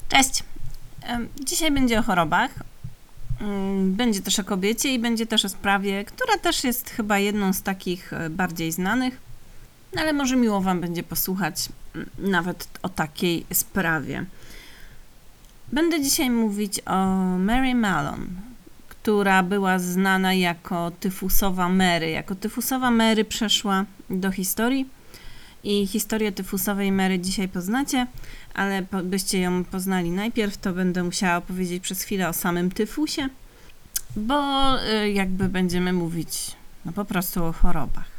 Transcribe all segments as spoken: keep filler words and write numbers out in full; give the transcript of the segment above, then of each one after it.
Cześć! Dzisiaj będzie o chorobach, będzie też o kobiecie i będzie też o sprawie, która też jest chyba jedną z takich bardziej znanych, ale może miło Wam będzie posłuchać nawet o takiej sprawie. Będę dzisiaj mówić o Mary Mallon, która była znana jako tyfusowa Mary. Jako tyfusowa Mary przeszła do historii i historię tyfusowej Mary dzisiaj poznacie, ale byście ją poznali najpierw, to będę musiała opowiedzieć przez chwilę o samym tyfusie, bo jakby będziemy mówić no po prostu o chorobach.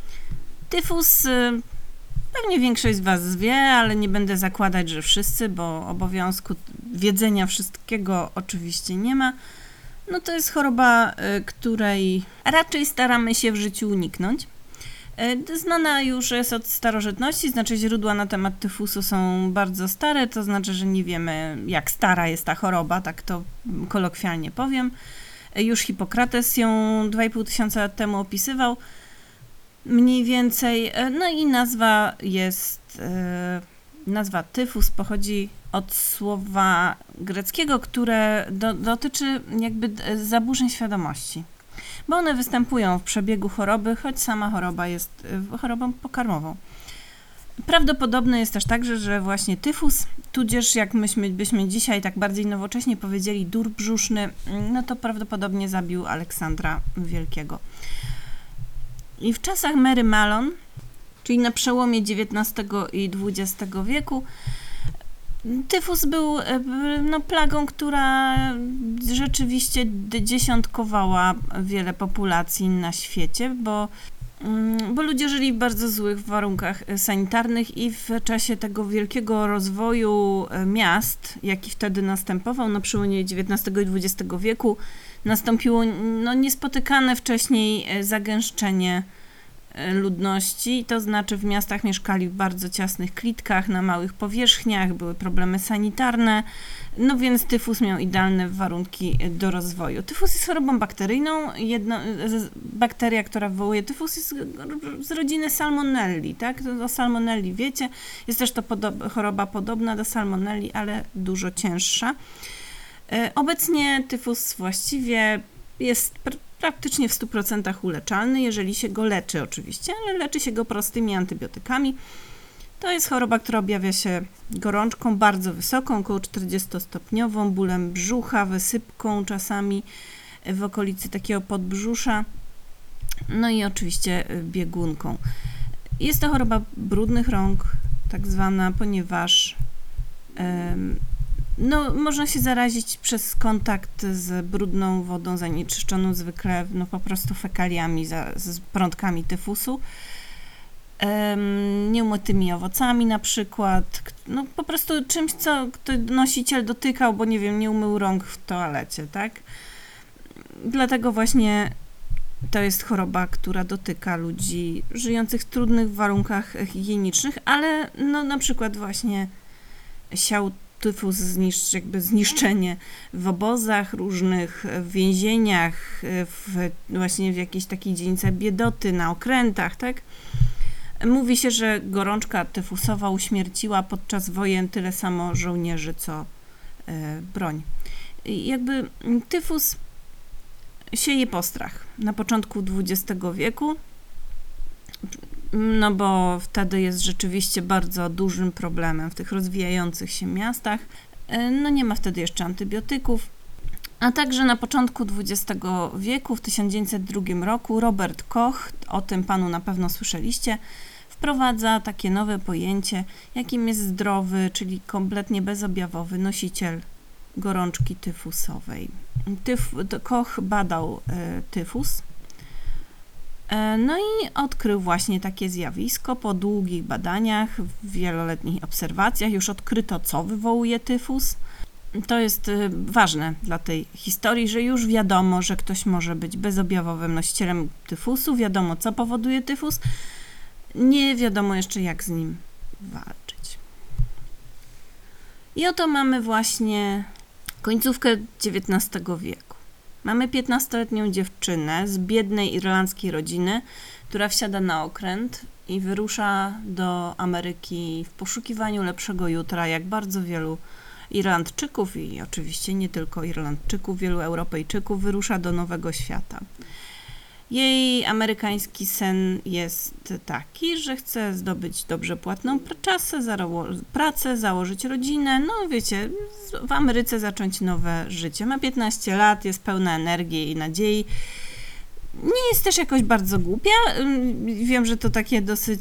Tyfus pewnie większość z Was wie, ale nie będę zakładać, że wszyscy, bo obowiązku wiedzenia wszystkiego oczywiście nie ma. No to jest choroba, której raczej staramy się w życiu uniknąć. Znana już jest od starożytności, znaczy źródła na temat tyfusu są bardzo stare, to znaczy, że nie wiemy, jak stara jest ta choroba, tak to kolokwialnie powiem. Już Hipokrates ją dwa i pół tysiąca lat temu opisywał, mniej więcej. No i nazwa jest, nazwa tyfus pochodzi od słowa greckiego, które do, dotyczy jakby zaburzeń świadomości. Bo one występują w przebiegu choroby, choć sama choroba jest chorobą pokarmową. Prawdopodobne jest też także, że właśnie tyfus, tudzież jak myśmy byśmy dzisiaj tak bardziej nowocześnie powiedzieli dur brzuszny, no to prawdopodobnie zabił Aleksandra Wielkiego. I w czasach Mary Mallon, czyli na przełomie dziewiętnastego i dwudziestego wieku, tyfus był no, plagą, która rzeczywiście dziesiątkowała wiele populacji na świecie, bo, bo ludzie żyli w bardzo złych warunkach sanitarnych i w czasie tego wielkiego rozwoju miast, jaki wtedy następował na przełomie dziewiętnastego i dwudziestego wieku, nastąpiło no, niespotykane wcześniej zagęszczenie ludności, to znaczy w miastach mieszkali w bardzo ciasnych klitkach, na małych powierzchniach, były problemy sanitarne, no więc tyfus miał idealne warunki do rozwoju. Tyfus jest chorobą bakteryjną, jedno, bakteria, która wywołuje tyfus jest z rodziny salmonelli, tak? O salmonelli wiecie, jest też to podob, choroba podobna do salmonelli, ale dużo cięższa. Obecnie tyfus właściwie jest praktycznie w stu procentach uleczalny, jeżeli się go leczy oczywiście, ale leczy się go prostymi antybiotykami. To jest choroba, która objawia się gorączką bardzo wysoką, około czterdziestostopniową, bólem brzucha, wysypką czasami w okolicy takiego podbrzusza, no i oczywiście biegunką. Jest to choroba brudnych rąk, tak zwana, ponieważ um, no, można się zarazić przez kontakt z brudną wodą zanieczyszczoną zwykle no, po prostu fekaliami, za, z prądkami tyfusu, um, nieumytymi owocami na przykład, no po prostu czymś, co nosiciel dotykał, bo nie wiem, nie umył rąk w toalecie, tak? Dlatego właśnie to jest choroba, która dotyka ludzi żyjących w trudnych warunkach higienicznych, ale no na przykład właśnie siał tyfus, zniszcz, jakby zniszczenie w obozach różnych, w więzieniach, w, właśnie w jakiejś takiej dzielnicy biedoty, na okrętach, tak? Mówi się, że gorączka tyfusowa uśmierciła podczas wojen tyle samo żołnierzy, co e, broń. I jakby tyfus sieje postrach na początku dwudziestego wieku, no bo wtedy jest rzeczywiście bardzo dużym problemem w tych rozwijających się miastach. No nie ma wtedy jeszcze antybiotyków, a także na początku dwudziestego wieku, w tysiąc dziewięćset drugim roku, Robert Koch, o tym panu na pewno słyszeliście, wprowadza takie nowe pojęcie, jakim jest zdrowy, czyli kompletnie bezobjawowy nosiciel gorączki tyfusowej. Tyf, Koch badał y, tyfus. No i odkrył właśnie takie zjawisko. Po długich badaniach, w wieloletnich obserwacjach już odkryto, co wywołuje tyfus. To jest ważne dla tej historii, że już wiadomo, że ktoś może być bezobjawowym nosicielem tyfusu, wiadomo, co powoduje tyfus, nie wiadomo jeszcze, jak z nim walczyć. I oto mamy właśnie końcówkę dziewiętnastego wieku. Mamy piętnastoletnią dziewczynę z biednej irlandzkiej rodziny, która wsiada na okręt i wyrusza do Ameryki w poszukiwaniu lepszego jutra, jak bardzo wielu Irlandczyków i oczywiście nie tylko Irlandczyków, wielu Europejczyków wyrusza do Nowego Świata. Jej amerykański sen jest taki, że chce zdobyć dobrze płatną pracę, pracę, założyć rodzinę, no wiecie, w Ameryce zacząć nowe życie. Ma piętnaście lat, jest pełna energii i nadziei. Nie jest też jakoś bardzo głupia. Wiem, że to takie dosyć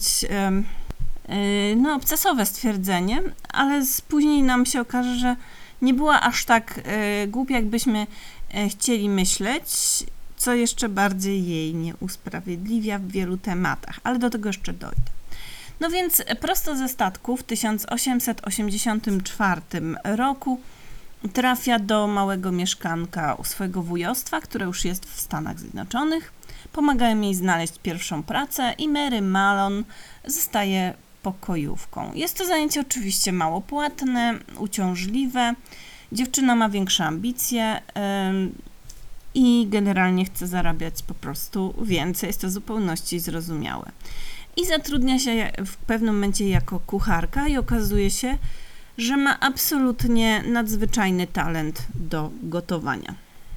no, obcesowe stwierdzenie, ale później nam się okaże, że nie była aż tak głupia, jakbyśmy chcieli myśleć, co jeszcze bardziej jej nie usprawiedliwia w wielu tematach, ale do tego jeszcze dojdę. No więc prosto ze statku w tysiąc osiemset osiemdziesiątym czwartym roku trafia do małego mieszkanka u swojego wujostwa, które już jest w Stanach Zjednoczonych. Pomagają jej znaleźć pierwszą pracę i Mary Mallon zostaje pokojówką. Jest to zajęcie oczywiście mało płatne, uciążliwe. Dziewczyna ma większe ambicje yy, i generalnie chce zarabiać po prostu więcej. Jest to w zupełności zrozumiałe. I zatrudnia się w pewnym momencie jako kucharka i okazuje się, że ma absolutnie nadzwyczajny talent do gotowania.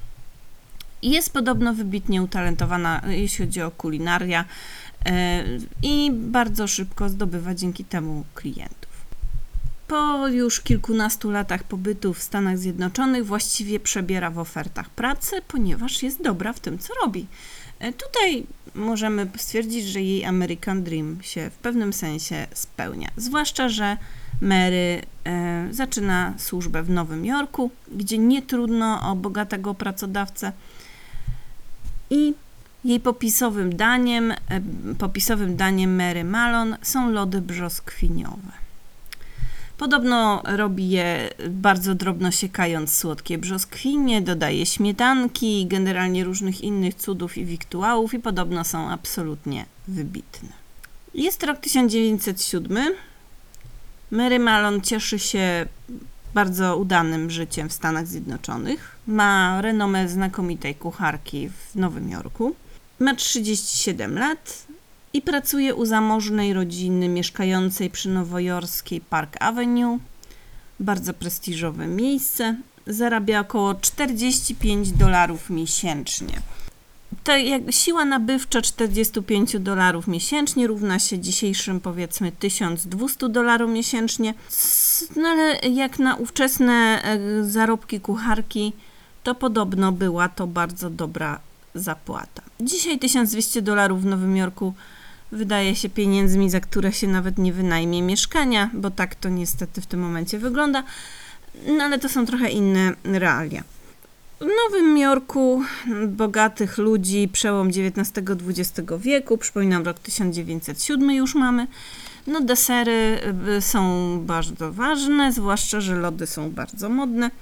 Jest podobno wybitnie utalentowana, jeśli chodzi o kulinaria yy, i bardzo szybko zdobywa dzięki temu klientów. Po już kilkunastu latach pobytu w Stanach Zjednoczonych właściwie przebiera w ofertach pracy, ponieważ jest dobra w tym, co robi. Yy, tutaj możemy stwierdzić, że jej American Dream się w pewnym sensie spełnia. Zwłaszcza, że Mary e, zaczyna służbę w Nowym Jorku, gdzie nie trudno o bogatego pracodawcę i jej popisowym daniem, e, popisowym daniem Mary Mallon są lody brzoskwiniowe. Podobno robi je bardzo drobno siekając słodkie brzoskwinie, dodaje śmietanki, generalnie różnych innych cudów i wiktuałów i podobno są absolutnie wybitne. Jest rok tysiąc dziewięćset siódmy. Mary Mallon cieszy się bardzo udanym życiem w Stanach Zjednoczonych. Ma renomę znakomitej kucharki w Nowym Jorku. Ma trzydzieści siedem lat i pracuje u zamożnej rodziny mieszkającej przy nowojorskiej Park Avenue. Bardzo prestiżowe miejsce. Zarabia około czterdzieści pięć dolarów miesięcznie. To jak siła nabywcza czterdzieści pięć dolarów miesięcznie równa się dzisiejszym powiedzmy tysiąc dwieście dolarów miesięcznie. No ale jak na ówczesne zarobki kucharki, to podobno była to bardzo dobra zapłata. Dzisiaj tysiąc dwieście dolarów w Nowym Jorku wydaje się pieniędzmi, za które się nawet nie wynajmie mieszkania, bo tak to niestety w tym momencie wygląda. No ale to są trochę inne realia. W Nowym Jorku bogatych ludzi, przełom dziewiętnastego dwudziestego wieku, przypominam rok tysiąc dziewięćset siódmy już mamy, no desery są bardzo ważne, zwłaszcza, że lody są bardzo modne.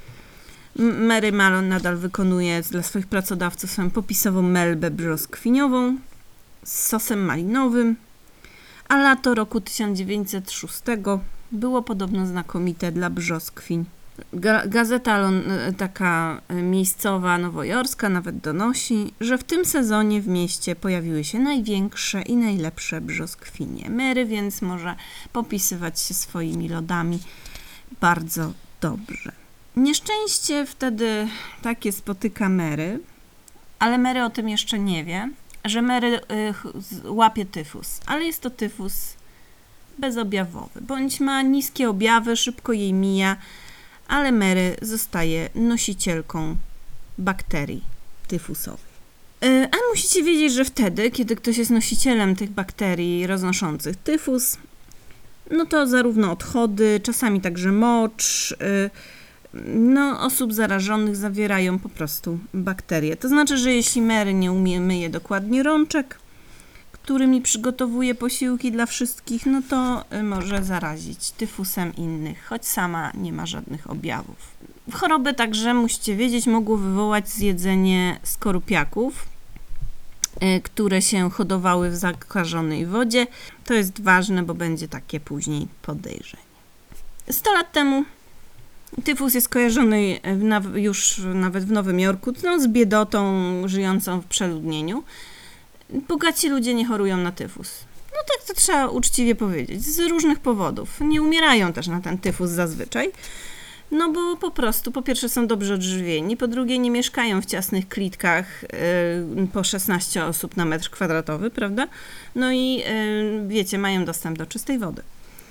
Mary Mallon nadal wykonuje dla swoich pracodawców swoją popisową melbę brzoskwiniową z sosem malinowym, a lato roku tysiąc dziewięćset szóstego było podobno znakomite dla brzoskwiń. Gazeta taka miejscowa, nowojorska nawet donosi, że w tym sezonie w mieście pojawiły się największe i najlepsze brzoskwinie. Mary więc może popisywać się swoimi lodami bardzo dobrze. Nieszczęście wtedy takie spotyka Mary, ale Mary o tym jeszcze nie wie, że Mary y, łapie tyfus, ale jest to tyfus bezobjawowy, bądź ma niskie objawy, szybko jej mija, ale Mary zostaje nosicielką bakterii tyfusowej. A musicie wiedzieć, że wtedy, kiedy ktoś jest nosicielem tych bakterii roznoszących tyfus, no to zarówno odchody, czasami także mocz, no, osób zarażonych zawierają po prostu bakterie. To znaczy, że jeśli Mary nie umie myje dokładnie rączek, którymi przygotowuje posiłki dla wszystkich, no to może zarazić tyfusem innych, choć sama nie ma żadnych objawów. Choroby także, musicie wiedzieć, mogło wywołać zjedzenie skorupiaków, które się hodowały w zakażonej wodzie. To jest ważne, bo będzie takie później podejrzenie. sto lat temu tyfus jest kojarzony już nawet w Nowym Jorku no, z biedotą żyjącą w przeludnieniu. Bogaci ludzie nie chorują na tyfus. No tak to trzeba uczciwie powiedzieć. Z różnych powodów. Nie umierają też na ten tyfus zazwyczaj. No bo po prostu, po pierwsze są dobrze odżywieni, po drugie nie mieszkają w ciasnych klitkach yy, po szesnaście osób na metr kwadratowy, prawda? No i yy, wiecie, mają dostęp do czystej wody.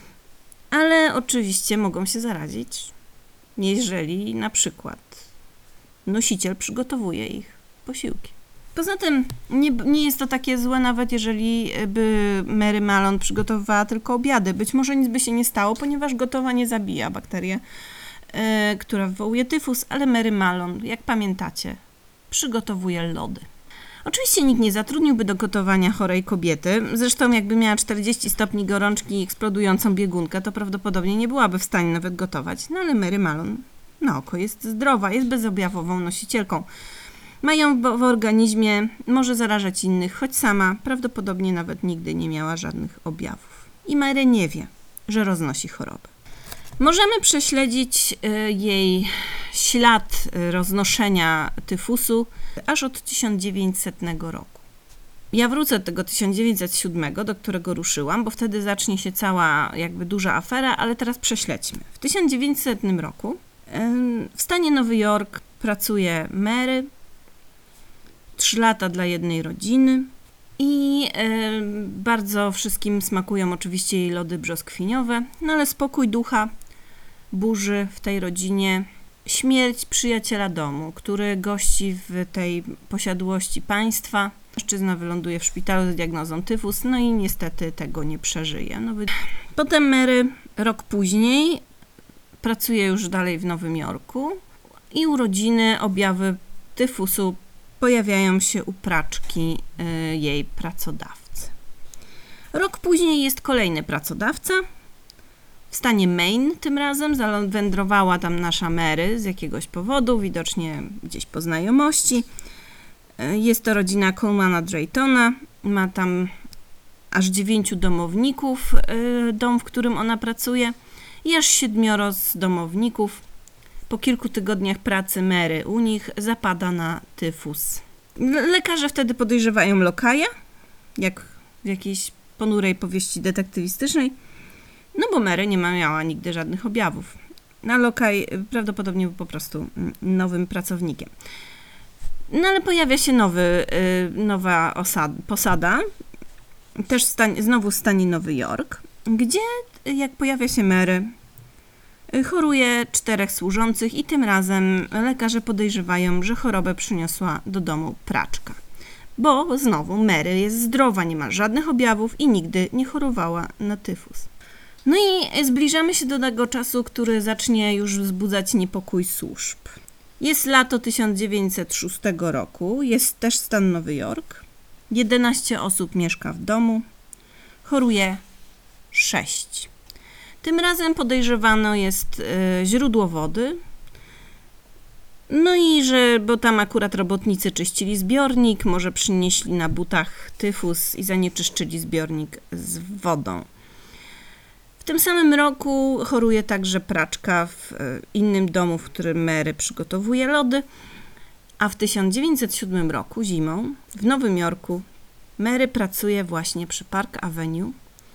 Ale oczywiście mogą się zarazić, jeżeli na przykład nosiciel przygotowuje ich posiłki. Poza tym nie, nie jest to takie złe, nawet jeżeli by Mary Mallon przygotowywała tylko obiady. Być może nic by się nie stało, ponieważ gotowanie zabija bakterię, yy, która wywołuje tyfus, ale Mary Mallon, jak pamiętacie, przygotowuje lody. Oczywiście nikt nie zatrudniłby do gotowania chorej kobiety. Zresztą jakby miała czterdzieści stopni gorączki i eksplodującą biegunkę, to prawdopodobnie nie byłaby w stanie nawet gotować. No ale Mary Mallon na oko jest zdrowa, jest bezobjawową nosicielką. Ma ją w organizmie, może zarażać innych, choć sama prawdopodobnie nawet nigdy nie miała żadnych objawów. I Mary nie wie, że roznosi chorobę. Możemy prześledzić jej ślad roznoszenia tyfusu aż od tysiąc dziewięćsetnego roku. Ja wrócę do tego tysiąc dziewięćset siódmego, do którego ruszyłam, bo wtedy zacznie się cała jakby duża afera, ale teraz prześledźmy. W tysiąc dziewięćsetnym roku w stanie Nowy Jork pracuje Mary, trzy lata dla jednej rodziny i bardzo wszystkim smakują oczywiście jej lody brzoskwiniowe, no ale spokój ducha burzy w tej rodzinie śmierć przyjaciela domu, który gości w tej posiadłości państwa. Mężczyzna wyląduje w szpitalu z diagnozą tyfus, no i niestety tego nie przeżyje. No, potem Mary rok później pracuje już dalej w Nowym Jorku i u rodziny objawy tyfusu pojawiają się u praczki y, jej pracodawcy. Rok później jest kolejny pracodawca, w stanie Maine tym razem, zawędrowała tam nasza Mary z jakiegoś powodu, widocznie gdzieś po znajomości. Jest to rodzina Colemana Draytona, ma tam aż dziewięciu domowników, dom, w którym ona pracuje i aż siedmioro z domowników. Po kilku tygodniach pracy Mary u nich zapada na tyfus. Lekarze wtedy podejrzewają lokaja, jak w jakiejś ponurej powieści detektywistycznej, no bo Mary nie miała nigdy żadnych objawów. A lokaj prawdopodobnie był po prostu nowym pracownikiem. No ale pojawia się nowy, nowa osada, posada, też w stanie, znowu w stanie Nowy Jork, gdzie jak pojawia się Mary, choruje czterech służących i tym razem lekarze podejrzewają, że chorobę przyniosła do domu praczka. Bo znowu Mary jest zdrowa, nie ma żadnych objawów i nigdy nie chorowała na tyfus. No i zbliżamy się do tego czasu, który zacznie już wzbudzać niepokój służb. Jest lato tysiąc dziewięćset szóstego roku, jest też stan Nowy Jork. jedenaście osób mieszka w domu, choruje sześć. Tym razem podejrzewano jest y, źródło wody, no i że, bo tam akurat robotnicy czyścili zbiornik, może przynieśli na butach tyfus i zanieczyszczyli zbiornik z wodą. W tym samym roku choruje także praczka w innym domu, w którym Mary przygotowuje lody, a w tysiąc dziewięćset siódmym roku, zimą, w Nowym Jorku, Mary pracuje właśnie przy Park Avenue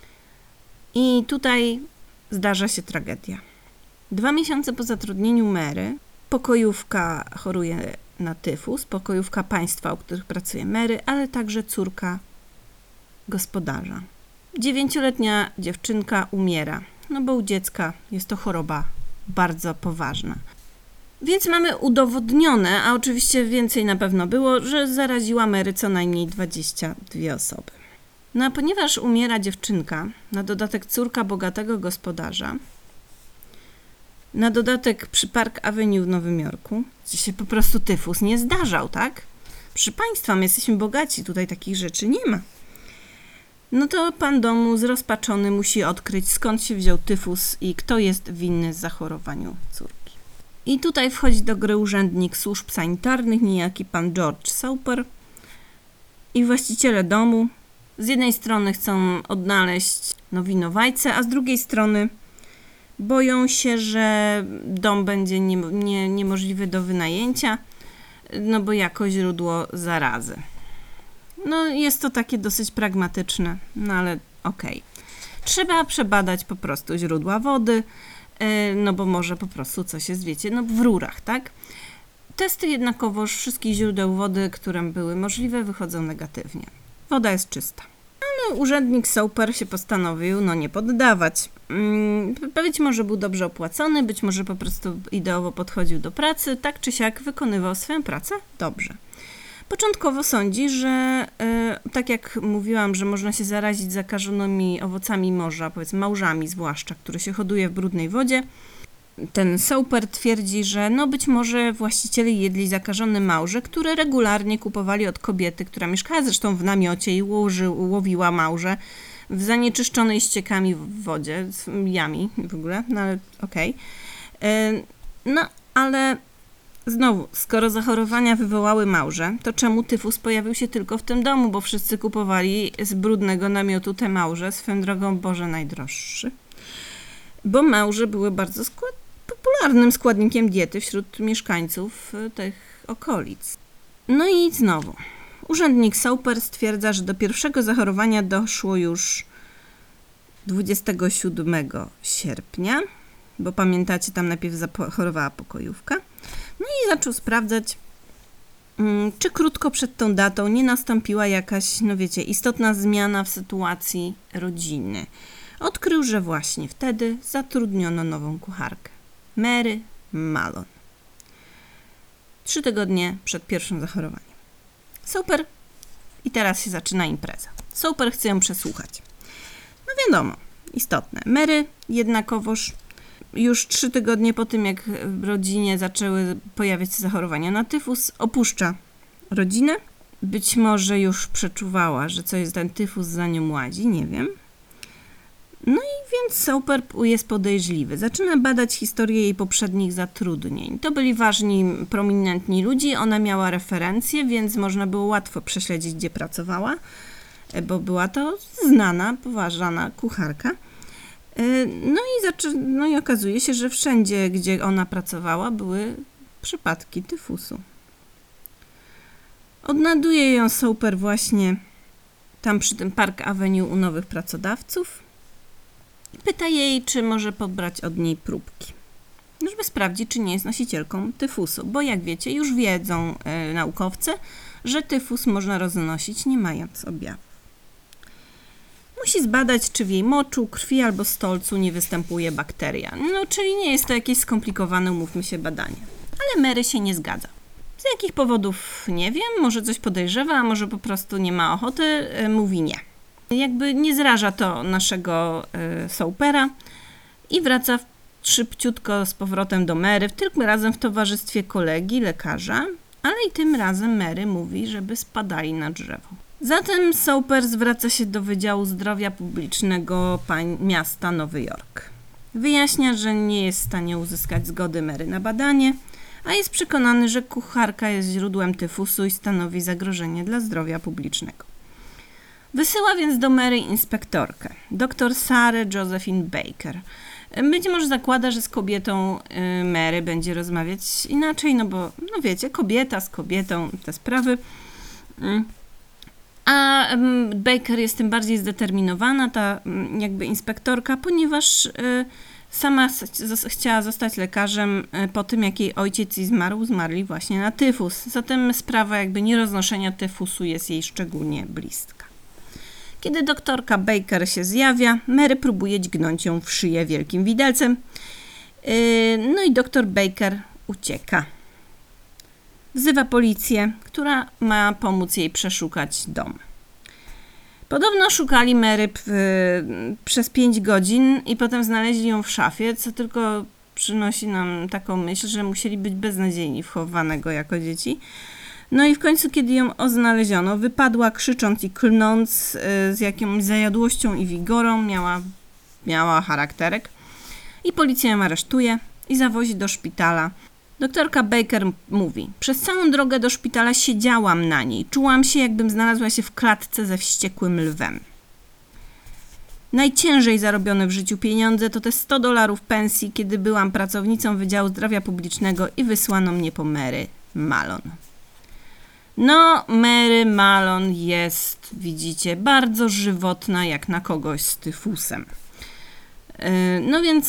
i tutaj zdarza się tragedia. Dwa miesiące po zatrudnieniu Mary, pokojówka choruje na tyfus, pokojówka państwa, u których pracuje Mary, ale także córka gospodarza. Dziewięcioletnia dziewczynka umiera, no bo u dziecka jest to choroba bardzo poważna. Więc mamy udowodnione, a oczywiście więcej na pewno było, że zaraziła Mary co najmniej dwadzieścia dwie osoby. No a ponieważ umiera dziewczynka, na dodatek córka bogatego gospodarza, na dodatek przy Park Avenue w Nowym Jorku, gdzie się po prostu tyfus nie zdarzał, tak? Proszę Państwa, my jesteśmy bogaci, tutaj takich rzeczy nie ma. No to pan domu zrozpaczony musi odkryć, skąd się wziął tyfus i kto jest winny zachorowaniu córki. I tutaj wchodzi do gry urzędnik służb sanitarnych, niejaki pan George Sauper i właściciele domu. Z jednej strony chcą odnaleźć no, winowajcę, a z drugiej strony boją się, że dom będzie nie, nie, niemożliwy do wynajęcia, no bo jako źródło zarazy. No jest to takie dosyć pragmatyczne, no ale okej. Okay. Trzeba przebadać po prostu źródła wody, no bo może po prostu coś jest, wiecie, no w rurach, tak? Testy jednakowoż wszystkich źródeł wody, które były możliwe, wychodzą negatywnie. Woda jest czysta. Ale urzędnik Soper się postanowił, no nie poddawać. Hmm, być może był dobrze opłacony, być może po prostu ideowo podchodził do pracy, tak czy siak wykonywał swoją pracę dobrze. Początkowo sądzi, że y, tak jak mówiłam, że można się zarazić zakażonymi owocami morza, powiedzmy małżami zwłaszcza, które się hoduje w brudnej wodzie. Ten Soper twierdzi, że no być może właściciele jedli zakażone małże, które regularnie kupowali od kobiety, która mieszkała zresztą w namiocie i łoży, łowiła małże w zanieczyszczonej ściekami w wodzie, jami w ogóle, no ale okej. Okay. No ale znowu, skoro zachorowania wywołały małże, to czemu tyfus pojawił się tylko w tym domu, bo wszyscy kupowali z brudnego namiotu te małże, swoją drogą Boże najdroższy. Bo małże były bardzo skład popularnym składnikiem diety wśród mieszkańców tych okolic. No i znowu, urzędnik Soper stwierdza, że do pierwszego zachorowania doszło już dwudziestego siódmego sierpnia, bo pamiętacie, tam najpierw zachorowała pokojówka. No i zaczął sprawdzać, czy krótko przed tą datą nie nastąpiła jakaś, no wiecie, istotna zmiana w sytuacji rodziny. Odkrył, że właśnie wtedy zatrudniono nową kucharkę, Mary Mallon. Trzy tygodnie przed pierwszym zachorowaniem. Soper. I teraz się zaczyna impreza. Soper chce ją przesłuchać. No wiadomo, istotne. Mary jednakowoż już trzy tygodnie po tym, jak w rodzinie zaczęły pojawiać się zachorowania na tyfus, opuszcza rodzinę. Być może już przeczuwała, że coś ten tyfus za nią ładzi, nie wiem. No i więc Soper jest podejrzliwy. Zaczyna badać historię jej poprzednich zatrudnień. To byli ważni, prominentni ludzie. Ona miała referencje, więc można było łatwo prześledzić, gdzie pracowała, bo była to znana, poważana kucharka. No i, zaczy- no i okazuje się, że wszędzie, gdzie ona pracowała, były przypadki tyfusu. Odnajduje ją Soper właśnie tam przy tym Park Avenue u nowych pracodawców i pyta jej, czy może pobrać od niej próbki, żeby sprawdzić, czy nie jest nosicielką tyfusu, bo jak wiecie, już wiedzą e, naukowcy, że tyfus można roznosić nie mając objawów. Musi zbadać, czy w jej moczu, krwi albo stolcu nie występuje bakteria. No, czyli nie jest to jakieś skomplikowane, umówmy się, badanie. Ale Mary się nie zgadza. Z jakich powodów nie wiem, może coś podejrzewa, a może po prostu nie ma ochoty, mówi nie. Jakby nie zraża to naszego y, Sopera i wraca szybciutko z powrotem do Mary, tym razem w towarzystwie kolegi, lekarza, ale i tym razem Mary mówi, żeby spadali na drzewo. Zatem Soper zwraca się do Wydziału Zdrowia Publicznego miasta Nowy Jork. Wyjaśnia, że nie jest w stanie uzyskać zgody Mary na badanie, a jest przekonany, że kucharka jest źródłem tyfusu i stanowi zagrożenie dla zdrowia publicznego. Wysyła więc do Mary inspektorkę, dr Sarah Josephine Baker. Być może zakłada, że z kobietą Mary będzie rozmawiać inaczej, no bo, no wiecie, kobieta z kobietą, te sprawy. A Baker jest tym bardziej zdeterminowana, ta jakby inspektorka, ponieważ sama chciała zostać lekarzem po tym, jak jej ojciec i zmarł, zmarli właśnie na tyfus. Zatem sprawa jakby nieroznoszenia tyfusu jest jej szczególnie bliska. Kiedy doktorka Baker się zjawia, Mary próbuje dźgnąć ją w szyję wielkim widelcem. No i doktor Baker ucieka. Wzywa policję, która ma pomóc jej przeszukać dom. Podobno szukali Mary w, przez pięć godzin i potem znaleźli ją w szafie, co tylko przynosi nam taką myśl, że musieli być beznadziejni wchowanego jako dzieci. No i w końcu, kiedy ją odnaleziono, wypadła krzycząc i klnąc z jakąś zajadłością i wigorą, miała, miała charakterek. I policja ją aresztuje i zawozi do szpitala. Doktorka Baker mówi: przez całą drogę do szpitala siedziałam na niej. Czułam się, jakbym znalazła się w klatce ze wściekłym lwem. Najciężej zarobione w życiu pieniądze to te sto dolarów pensji, kiedy byłam pracownicą Wydziału Zdrowia Publicznego i wysłano mnie po Mary Mallon. No, Mary Mallon jest, widzicie, bardzo żywotna jak na kogoś z tyfusem. No więc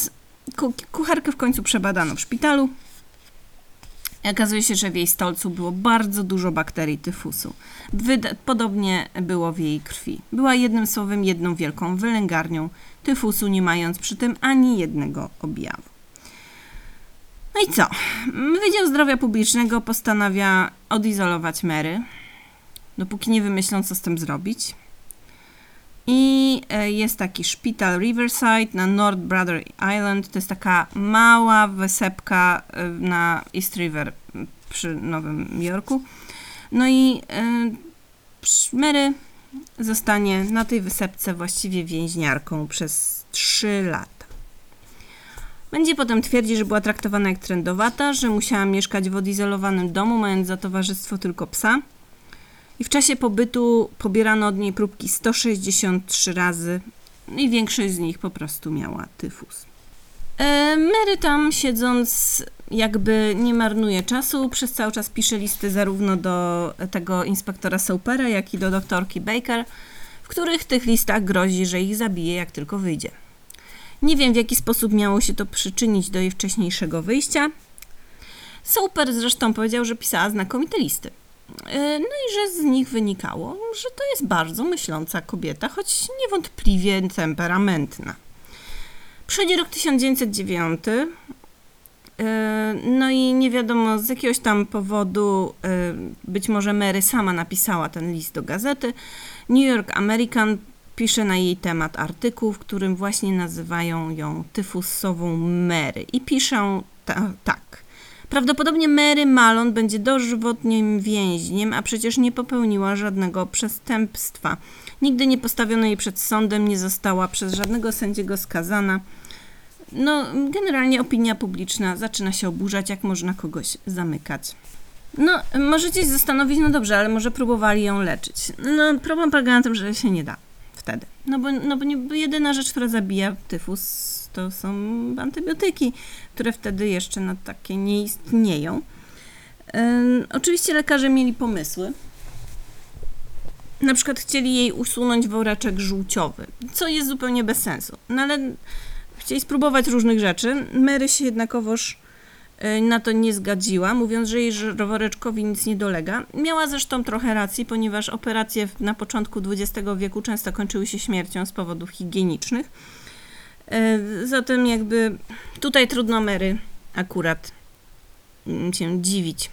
Kucharkę w końcu przebadano w szpitalu. I okazuje się, że w jej stolcu było bardzo dużo bakterii tyfusu. Wyda- podobnie było w jej krwi. Była jednym słowem jedną wielką wylęgarnią tyfusu, nie mając przy tym ani jednego objawu. No i co? Wydział Zdrowia Publicznego postanawia odizolować Mary, dopóki nie wymyślą, co z tym zrobić. I jest taki szpital Riverside na North Brother Island. To jest taka mała wysepka na East River przy Nowym Jorku. No i Mary zostanie na tej wysepce właściwie więźniarką przez trzy lata. Będzie potem twierdzić, że była traktowana jak trędowata, że musiała mieszkać w odizolowanym domu, mając za towarzystwo tylko psa. I w czasie pobytu pobierano od niej próbki sto sześćdziesiąt trzy razy i większość z nich po prostu miała tyfus. E, Mary tam siedząc jakby nie marnuje czasu, przez cały czas pisze listy zarówno do tego inspektora Soapera, jak i do doktorki Baker, w których tych listach grozi, że ich zabije, jak tylko wyjdzie. Nie wiem, w jaki sposób miało się to przyczynić do jej wcześniejszego wyjścia. Soaper zresztą powiedział, że pisała znakomite listy. No i że z nich wynikało, że to jest bardzo myśląca kobieta, choć niewątpliwie temperamentna. Przychodzi rok tysiąc dziewięćset dziewiąty, no i nie wiadomo z jakiegoś tam powodu, być może Mary sama napisała ten list do gazety. New York American pisze na jej temat artykuł, w którym właśnie nazywają ją tyfusową Mary i piszą ta, tak. Prawdopodobnie Mary Mallon będzie dożywotnim więźniem, a przecież nie popełniła żadnego przestępstwa. Nigdy nie postawiono jej przed sądem, nie została przez żadnego sędziego skazana. No, generalnie opinia publiczna zaczyna się oburzać, jak można kogoś zamykać. No, możecie się zastanowić, no dobrze, ale może próbowali ją leczyć. No, problem polega na tym, że się nie da wtedy. No bo, no bo, nie, bo jedyna rzecz, która zabija tyfus, to są antybiotyki, które wtedy jeszcze no, takie nie istnieją. Ym, oczywiście lekarze mieli pomysły. Na przykład chcieli jej usunąć woreczek żółciowy, co jest zupełnie bez sensu. No ale chcieli spróbować różnych rzeczy. Mary się jednakowoż y, na to nie zgodziła, mówiąc, że jej woreczkowi nic nie dolega. Miała zresztą trochę racji, ponieważ operacje na początku dwudziestego wieku często kończyły się śmiercią z powodów higienicznych. Zatem jakby tutaj trudno Mary akurat się dziwić.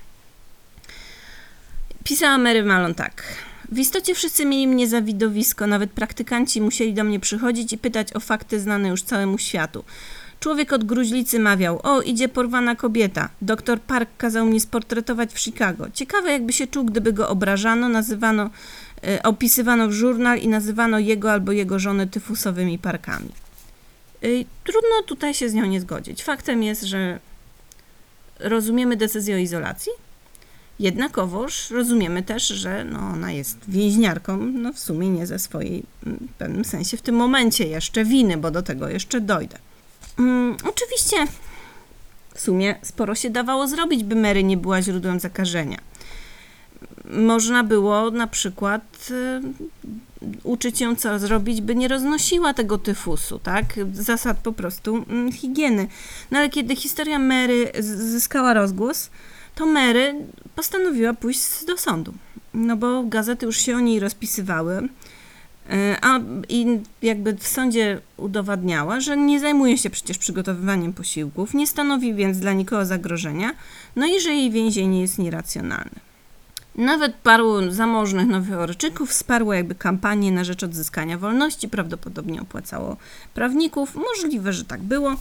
Pisała Mary Mallon tak. W istocie wszyscy mieli mnie za widowisko, nawet praktykanci musieli do mnie przychodzić i pytać o fakty znane już całemu światu. Człowiek od gruźlicy mawiał, o, idzie porwana kobieta. Doktor Park kazał mnie sportretować w Chicago. Ciekawe, jakby się czuł, gdyby go obrażano, nazywano, e, opisywano w żurnal i nazywano jego albo jego żonę tyfusowymi parkami. Trudno tutaj się z nią nie zgodzić. Faktem jest, że rozumiemy decyzję o izolacji, jednakowoż rozumiemy też, że no ona jest więźniarką, no w sumie nie ze swojej, w pewnym sensie w tym momencie jeszcze winy, bo do tego jeszcze dojdę. Um, oczywiście w sumie sporo się dawało zrobić, by Mary nie była źródłem zakażenia. Można było na przykład y, uczyć ją, co zrobić, by nie roznosiła tego tyfusu, tak? Zasad po prostu y, higieny. No ale kiedy historia Mary zyskała rozgłos, to Mary postanowiła pójść do sądu. No bo gazety już się o niej rozpisywały, y, a i jakby w sądzie udowadniała, że nie zajmuje się przecież przygotowywaniem posiłków, nie stanowi więc dla nikogo zagrożenia, no i że jej więzienie jest nieracjonalne. Nawet paru zamożnych nowojorczyków wsparło jakby kampanię na rzecz odzyskania wolności, prawdopodobnie opłacało prawników, możliwe, że tak było.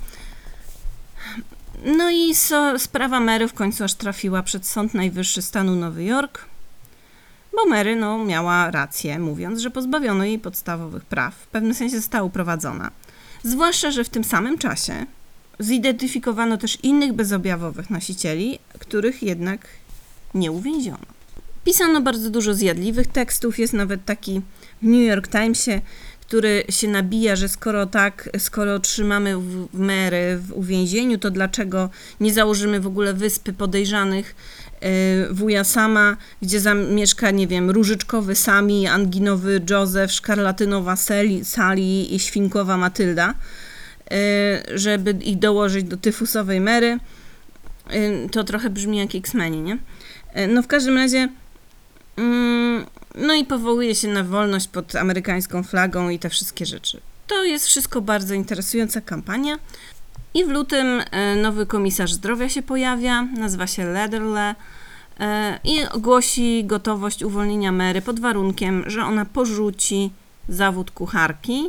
No i so, sprawa Mary w końcu aż trafiła przed Sąd Najwyższy stanu Nowy Jork, bo Mary no, miała rację, mówiąc, że pozbawiono jej podstawowych praw, w pewnym sensie została uprowadzona. Zwłaszcza, że w tym samym czasie zidentyfikowano też innych bezobjawowych nosicieli, których jednak nie uwięziono. Pisano bardzo dużo zjadliwych tekstów, jest nawet taki w New York Timesie, który się nabija, że skoro tak, skoro trzymamy Mary w uwięzieniu, to dlaczego nie założymy w ogóle wyspy podejrzanych wuja Sama, gdzie zamieszka, nie wiem, różyczkowy Sami, anginowy Joseph, szkarlatynowa Sally i świnkowa Matylda. żeby ich dołożyć do tyfusowej Mary. To trochę brzmi jak X-Meni, nie? No w każdym razie no i powołuje się na wolność pod amerykańską flagą i te wszystkie rzeczy. To jest wszystko bardzo interesująca kampania. I w lutym nowy komisarz zdrowia się pojawia, nazywa się Lederle i ogłosi gotowość uwolnienia Mary pod warunkiem, że ona porzuci zawód kucharki.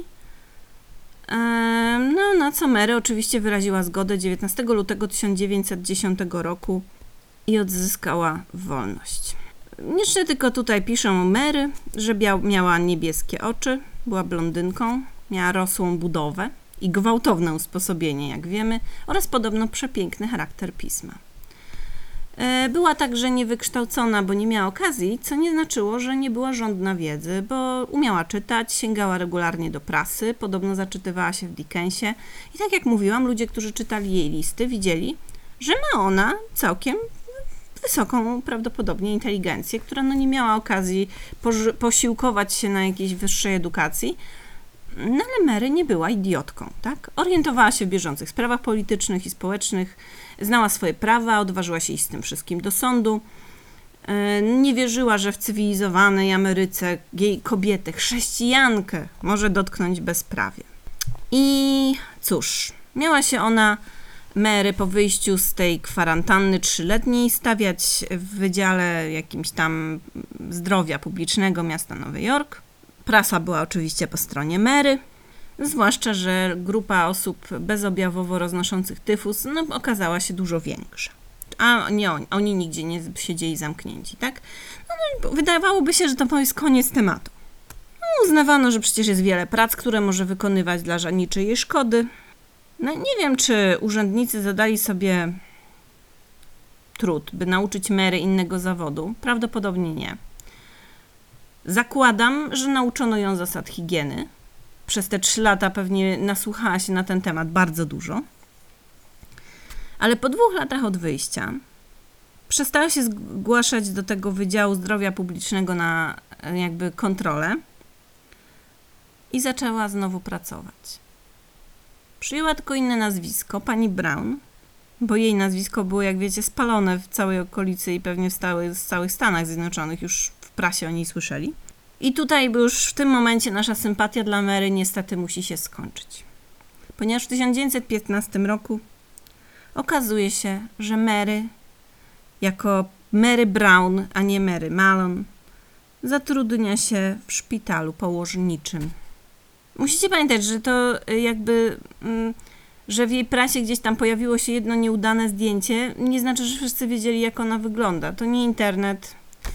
No, na co Mary oczywiście wyraziła zgodę dziewiętnastego lutego tysiąc dziewięćset dziesiątego roku i odzyskała wolność. Jeszcze tylko tutaj piszą o Mary, że miała niebieskie oczy, była blondynką, miała rosłą budowę i gwałtowne usposobienie, jak wiemy, oraz podobno przepiękny charakter pisma. Była także niewykształcona, bo nie miała okazji, co nie znaczyło, że nie była żądna wiedzy, bo umiała czytać, sięgała regularnie do prasy, podobno zaczytywała się w Dickensie i tak jak mówiłam, ludzie, którzy czytali jej listy, widzieli, że ma ona całkiem wysoką prawdopodobnie inteligencję, która no nie miała okazji posiłkować się na jakiejś wyższej edukacji, no ale Mary nie była idiotką, tak? Orientowała się w bieżących sprawach politycznych i społecznych, znała swoje prawa, odważyła się iść z tym wszystkim do sądu, nie wierzyła, że w cywilizowanej Ameryce jej kobietę, chrześcijankę może dotknąć bezprawie. I cóż, miała się ona, Mary, po wyjściu z tej kwarantanny trzyletniej stawiać w Wydziale jakimś tam zdrowia publicznego miasta Nowy Jork. Prasa była oczywiście po stronie Mary, zwłaszcza, że grupa osób bezobjawowo roznoszących tyfus no, okazała się dużo większa. A nie oni, oni nigdzie nie siedzieli zamknięci, tak? No, wydawałoby się, że to jest koniec tematu. No, uznawano, że przecież jest wiele prac, które może wykonywać dla niczyjej szkody. No nie wiem, czy urzędnicy zadali sobie trud, by nauczyć Mary innego zawodu. Prawdopodobnie nie. Zakładam, że nauczono ją zasad higieny. Przez te trzy lata pewnie nasłuchała się na ten temat bardzo dużo. Ale po dwóch latach od wyjścia przestała się zgłaszać do tego Wydziału Zdrowia Publicznego na jakby kontrolę i zaczęła znowu pracować. Przyjęła tylko inne nazwisko, pani Brown, bo jej nazwisko było, jak wiecie, spalone w całej okolicy i pewnie w stałych, w całych Stanach Zjednoczonych, już w prasie o niej słyszeli. I tutaj już w tym momencie nasza sympatia dla Mary niestety musi się skończyć. Ponieważ w tysiąc dziewięćset piętnastym roku okazuje się, że Mary, jako Mary Brown, a nie Mary Mallon, zatrudnia się w szpitalu położniczym. Musicie pamiętać, że to jakby, że w jej prasie gdzieś tam pojawiło się jedno nieudane zdjęcie, nie znaczy, że wszyscy wiedzieli, jak ona wygląda. To nie internet,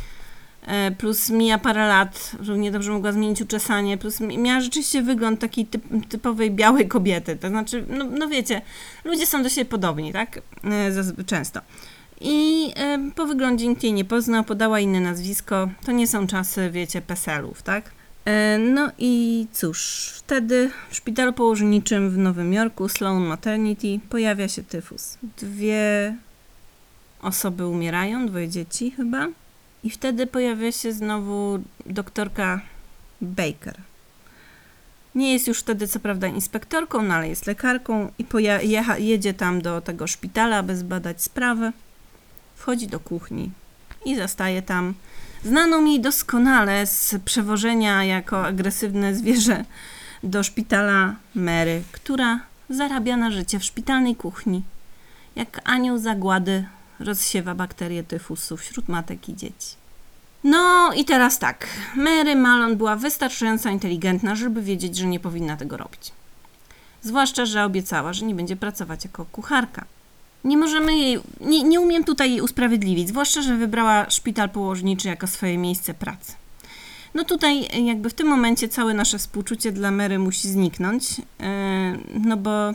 plus mija parę lat, równie dobrze mogła zmienić uczesanie, plus miała rzeczywiście wygląd takiej typ, typowej białej kobiety. To znaczy, no, no wiecie, ludzie są do siebie podobni, tak? Często. I po wyglądzie nikt jej nie poznał, podała inne nazwisko. To nie są czasy, wiecie, peselów, tak? No i cóż, wtedy w szpitalu położniczym w Nowym Jorku, Sloan Maternity, pojawia się tyfus. Dwie osoby umierają, dwoje dzieci chyba. I wtedy pojawia się znowu doktorka Baker. Nie jest już wtedy co prawda inspektorką, no ale jest lekarką i poja- jecha- jedzie tam do tego szpitala, aby zbadać sprawę. Wchodzi do kuchni i zastaje tam znaną jej doskonale z przewożenia jako agresywne zwierzę do szpitala Mary, która zarabia na życie w szpitalnej kuchni. Jak anioł zagłady rozsiewa bakterie tyfusu wśród matek i dzieci. No i teraz tak, Mary Mallon była wystarczająco inteligentna, żeby wiedzieć, że nie powinna tego robić. Zwłaszcza, że obiecała, że nie będzie pracować jako kucharka. Nie możemy jej, nie, nie umiem tutaj jej usprawiedliwić, zwłaszcza, że wybrała szpital położniczy jako swoje miejsce pracy. No tutaj jakby w tym momencie całe nasze współczucie dla Mary musi zniknąć, yy, no bo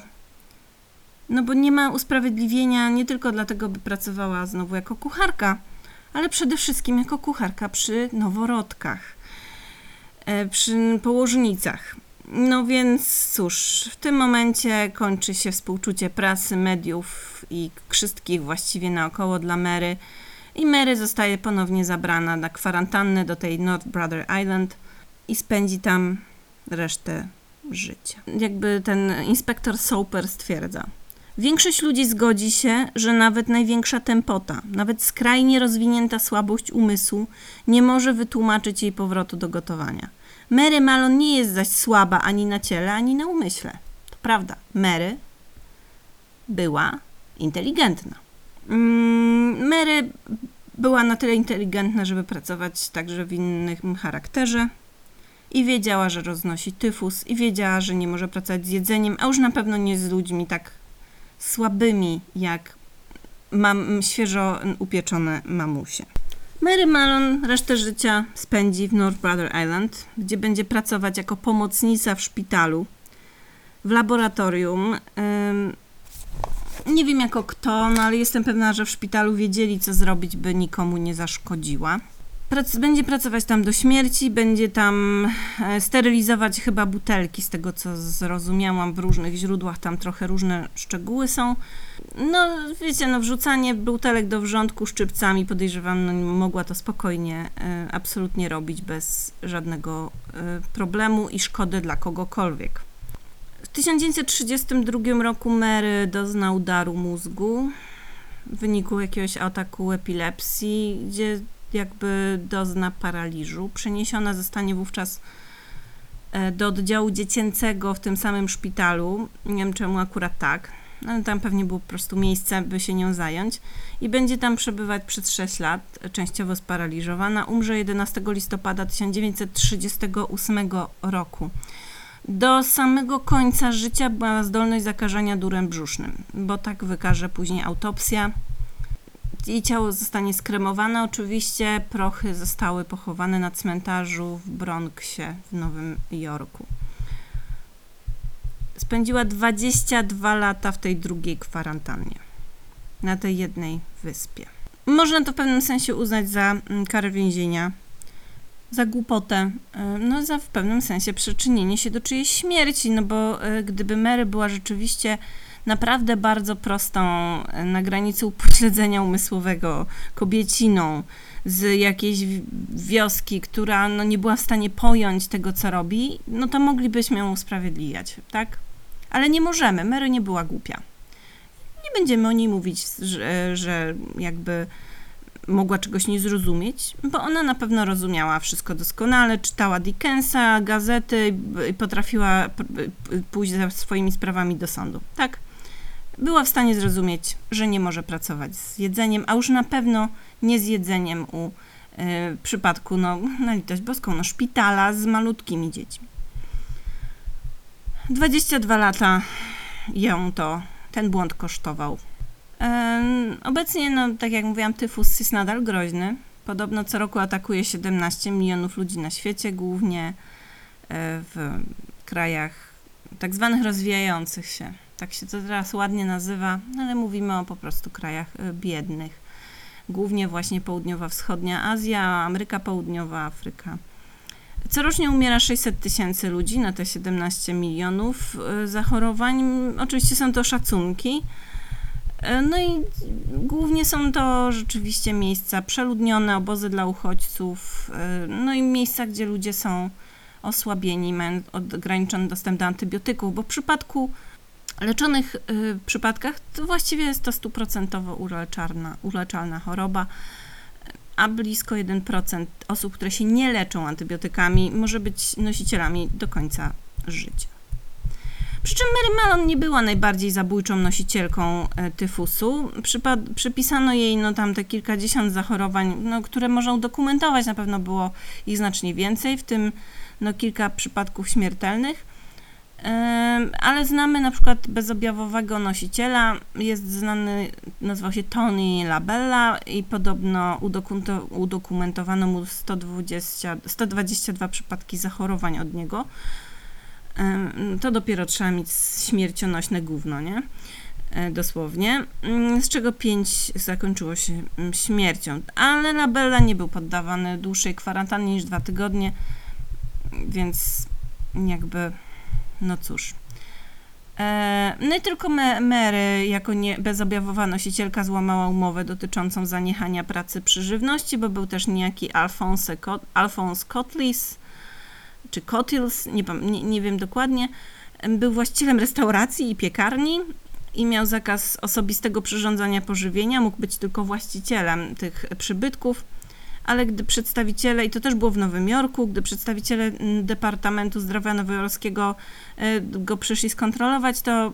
no bo nie ma usprawiedliwienia nie tylko dlatego, by pracowała znowu jako kucharka, ale przede wszystkim jako kucharka przy noworodkach, yy, przy położnicach. No więc cóż, w tym momencie kończy się współczucie prasy, mediów i wszystkich właściwie naokoło dla Mary i Mary zostaje ponownie zabrana na kwarantannę do tej North Brother Island i spędzi tam resztę życia. Jakby ten inspektor Soper stwierdza: większość ludzi zgodzi się, że nawet największa tępota, nawet skrajnie rozwinięta słabość umysłu nie może wytłumaczyć jej powrotu do gotowania. Mary Mallon nie jest zaś słaba ani na ciele, ani na umyśle. To prawda, Mary była inteligentna. Mary była na tyle inteligentna, żeby pracować także w innym charakterze i wiedziała, że roznosi tyfus i wiedziała, że nie może pracować z jedzeniem, a już na pewno nie z ludźmi tak słabymi jak mam, świeżo upieczone mamusie. Mary Mallon resztę życia spędzi w North Brother Island, gdzie będzie pracować jako pomocnica w szpitalu, w laboratorium. Nie wiem jako kto, no ale jestem pewna, że w szpitalu wiedzieli, co zrobić, by nikomu nie zaszkodziła. Prac- będzie pracować tam do śmierci, będzie tam sterylizować chyba butelki, z tego co zrozumiałam w różnych źródłach, tam trochę różne szczegóły są. No wiecie, no wrzucanie butelek do wrzątku szczypcami, podejrzewam, no mogła to spokojnie e, absolutnie robić bez żadnego e, problemu i szkody dla kogokolwiek. W tysiąc dziewięćset trzydziestym drugim roku Mary doznał udaru mózgu w wyniku jakiegoś ataku epilepsji, gdzie jakby dozna paraliżu. Przeniesiona zostanie wówczas do oddziału dziecięcego w tym samym szpitalu. Nie wiem czemu akurat tak, ale tam pewnie było po prostu miejsce, by się nią zająć. I będzie tam przebywać przez sześć lat, częściowo sparaliżowana. Umrze jedenastego listopada tysiąc dziewięćset trzydziestego ósmego roku. Do samego końca życia była zdolność zakażenia durem brzusznym, bo tak wykaże później autopsja. Jej ciało zostanie skremowane, oczywiście prochy zostały pochowane na cmentarzu w Bronxie w Nowym Jorku. Spędziła dwadzieścia dwa lata w tej drugiej kwarantannie, na tej jednej wyspie. Można to w pewnym sensie uznać za karę więzienia, za głupotę, no za w pewnym sensie przyczynienie się do czyjejś śmierci, no bo gdyby Mary była rzeczywiście naprawdę bardzo prostą, na granicy upośledzenia umysłowego kobieciną z jakiejś wioski, która no, nie była w stanie pojąć tego, co robi, no to moglibyśmy ją usprawiedliwiać, tak? Ale nie możemy. Mary nie była głupia. Nie będziemy o niej mówić, że, że jakby mogła czegoś nie zrozumieć, bo ona na pewno rozumiała wszystko doskonale, czytała Dickensa, gazety i potrafiła pójść ze swoimi sprawami do sądu, tak? Była w stanie zrozumieć, że nie może pracować z jedzeniem, a już na pewno nie z jedzeniem u y, przypadku, no na litość boską, no szpitala z malutkimi dziećmi. dwadzieścia dwa lata ją to, ten błąd kosztował. Ym, obecnie, no tak jak mówiłam, tyfus jest nadal groźny. Podobno co roku atakuje siedemnaście milionów ludzi na świecie, głównie y, w krajach tak zwanych rozwijających się. Tak się to teraz ładnie nazywa, ale mówimy o po prostu krajach biednych. Głównie właśnie południowo-wschodnia Azja, Ameryka Południowa, Afryka. Corocznie umiera sześćset tysięcy ludzi na te siedemnaście milionów zachorowań. Oczywiście są to szacunki. No i głównie są to rzeczywiście miejsca przeludnione, obozy dla uchodźców, no i miejsca, gdzie ludzie są osłabieni, mają ograniczony dostęp do antybiotyków, bo w przypadku leczonych y, przypadkach to właściwie jest to stuprocentowo uleczalna, uleczalna choroba, a blisko jeden procent osób, które się nie leczą antybiotykami, może być nosicielami do końca życia. Przy czym Mary Mallon nie była najbardziej zabójczą nosicielką y, tyfusu. Przypad- przypisano jej no, tam te kilkadziesiąt zachorowań, no, które można udokumentować, na pewno było ich znacznie więcej, w tym no, kilka przypadków śmiertelnych. Ale znamy na przykład bezobjawowego nosiciela, jest znany, nazywał się Tony Labella i podobno udokumentowano mu sto dwadzieścia, sto dwadzieścia dwa przypadki zachorowań od niego. To dopiero trzeba mieć śmiercionośne gówno, nie? Dosłownie, z czego pięć zakończyło się śmiercią. Ale Labella nie był poddawany dłuższej kwarantannie niż dwa tygodnie, więc jakby... No cóż. E, no i tylko Mary, jako nie, bezobjawowa nosicielka, złamała umowę dotyczącą zaniechania pracy przy żywności, bo był też niejaki Alphonse, Alphonse Cotlis, czy Cotils, nie, nie, nie wiem dokładnie, był właścicielem restauracji i piekarni i miał zakaz osobistego przyrządzania pożywienia, mógł być tylko właścicielem tych przybytków, ale gdy przedstawiciele, i to też było w Nowym Jorku, gdy przedstawiciele Departamentu Zdrowia Nowojorskiego go przyszli skontrolować, to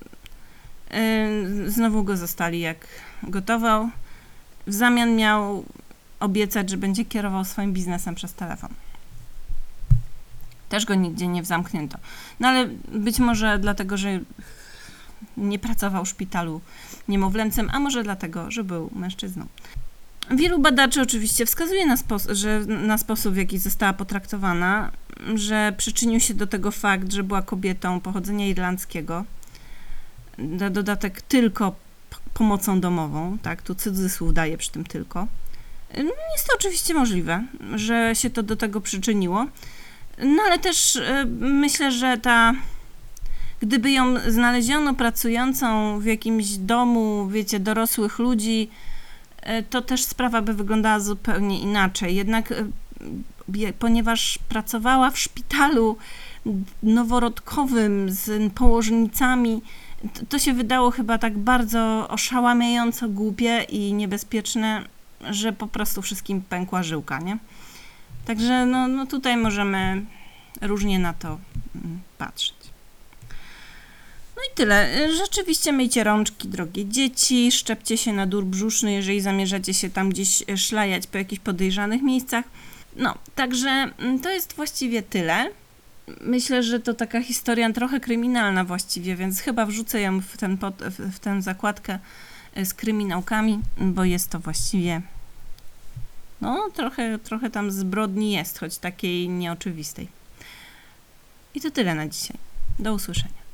znowu go zastali, jak gotował. W zamian miał obiecać, że będzie kierował swoim biznesem przez telefon. Też go nigdzie nie zamknięto. No ale być może dlatego, że nie pracował w szpitalu niemowlęcym, a może dlatego, że był mężczyzną. Wielu badaczy oczywiście wskazuje na, spos- że na sposób, w jaki została potraktowana, że przyczynił się do tego fakt, że była kobietą pochodzenia irlandzkiego. Na dodatek tylko p- pomocą domową, tak, tu cudzysłów daje przy tym tylko. Jest to oczywiście możliwe, że się to do tego przyczyniło, no ale też y, myślę, że ta, gdyby ją znaleziono pracującą w jakimś domu, wiecie, dorosłych ludzi, y, to też sprawa by wyglądała zupełnie inaczej. Jednak y, ponieważ pracowała w szpitalu noworodkowym z położnicami, to, to się wydało chyba tak bardzo oszałamiająco głupie i niebezpieczne, że po prostu wszystkim pękła żyłka, nie? Także no, no tutaj możemy różnie na to patrzeć. No i tyle. Rzeczywiście myjcie rączki, drogie dzieci, szczepcie się na dur brzuszny, jeżeli zamierzacie się tam gdzieś szlajać po jakichś podejrzanych miejscach. No, także to jest właściwie tyle. Myślę, że to taka historia trochę kryminalna właściwie, więc chyba wrzucę ją w, ten pod, w tę zakładkę z kryminałkami, bo jest to właściwie, no trochę, trochę tam zbrodni jest, choć takiej nieoczywistej. I to tyle na dzisiaj. Do usłyszenia.